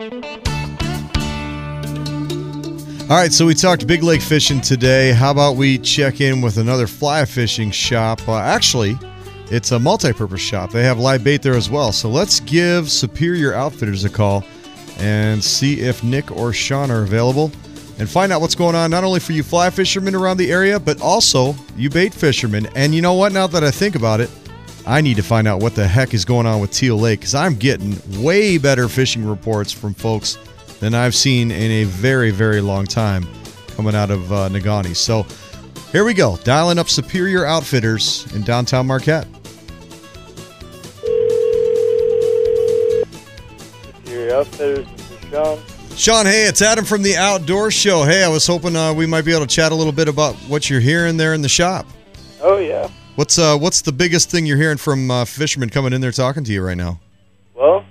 All right, so we talked big lake fishing today. How about we check in with another fly fishing shop? Actually, it's a multi-purpose shop. They have live bait there as well. So let's give Superior Outfitters a call and see if Nick or Sean are available and find out what's going on, not only for you fly fishermen around the area, but also you bait fishermen. And you know what? Now that I think about it, I need to find out what the heck is going on with Teal Lake, because I'm getting way better fishing reports from folks than I've seen in a very, very long time coming out of Negaunee. So here we go, dialing up Superior Outfitters in downtown Marquette. Superior Outfitters, this is Sean. Sean, hey, it's Adam from the Outdoor Show. Hey, I was hoping we might be able to chat a little bit about what you're hearing there in the shop. Oh, yeah. What's the biggest thing you're hearing from fishermen coming in there talking to you right now? Well,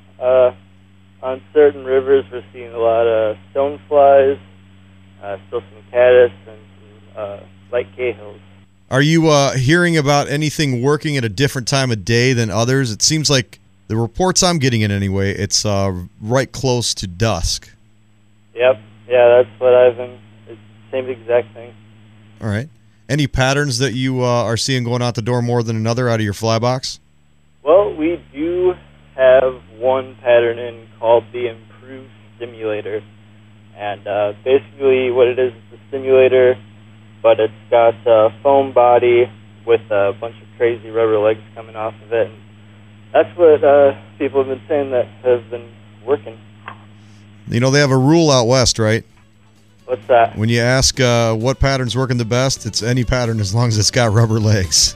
on certain rivers, we're seeing a lot of stoneflies, still some caddis, and some light cahills. Are you hearing about anything working at a different time of day than others? It seems like the reports I'm getting in anyway, it's right close to dusk. Yep. Yeah, that's what I've been. It's the same exact thing. All right. Any patterns that you are seeing going out the door more than another out of your fly box? Well, we do have one pattern in called the Improved Stimulator. And basically what it is a stimulator, but it's got a foam body with a bunch of crazy rubber legs coming off of it. And that's what people have been saying that has been working. You know, they have a rule out west, right? What's that? When you ask what pattern's working the best, it's any pattern as long as it's got rubber legs.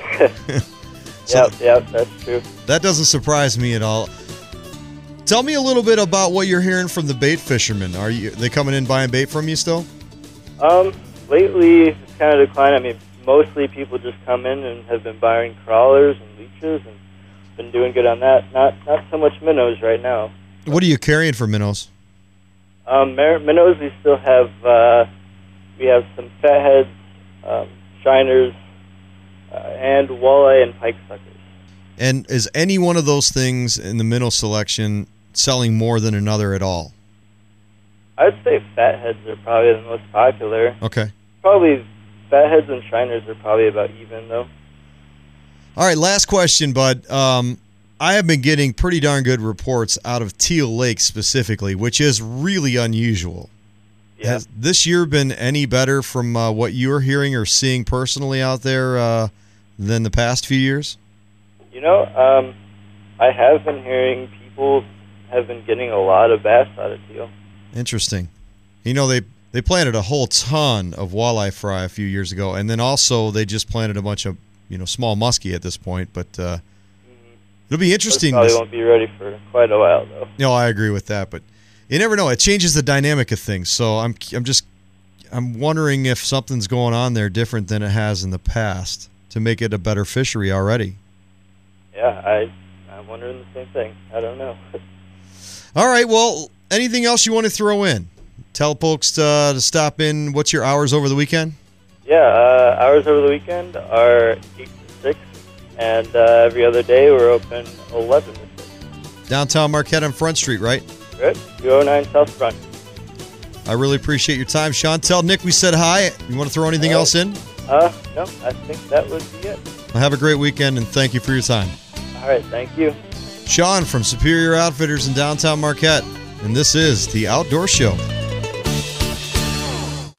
Yep, that's true. That doesn't surprise me at all. Tell me a little bit about what you're hearing from the bait fishermen. Are they coming in buying bait from you still? Lately, it's kind of declined. I mean, mostly people just come in and have been buying crawlers and leeches and been doing good on that. Not so much minnows right now. What are you carrying for minnows? Minnows, we still have, we have some fatheads, shiners, and walleye and pike suckers. And is any one of those things in the minnow selection selling more than another at all? I'd say fatheads are probably the most popular. Okay. Probably fatheads and shiners are probably about even, though. All right, last question, bud. I have been getting pretty darn good reports out of Teal Lake specifically, which is really unusual. Yeah. Has this year been any better from what you're hearing or seeing personally out there than the past few years? You know, I have been hearing people have been getting a lot of bass out of teal. Interesting. You know, they planted a whole ton of walleye fry a few years ago, and then also they just planted a bunch of small muskie at this point. But it'll be interesting. Those probably won't be ready for quite a while, though. No, I agree with that, but you never know. It changes the dynamic of things. So I'm wondering if something's going on there different than it has in the past to make it a better fishery already. Yeah, I'm wondering the same thing. I don't know. All right, well, anything else you want to throw in? Tell folks to stop in. What's your hours over the weekend? Yeah, hours over the weekend are 8 to 6, and every other day we're open 11 to 6. Downtown Marquette on Front Street, right? Good. 209 South Front. I really appreciate your time, Sean. Tell Nick we said hi. You want to throw anything else in? No, I think that would be it. Well, have a great weekend, and thank you for your time. All right, thank you. Sean from Superior Outfitters in downtown Marquette, and this is The Outdoor Show.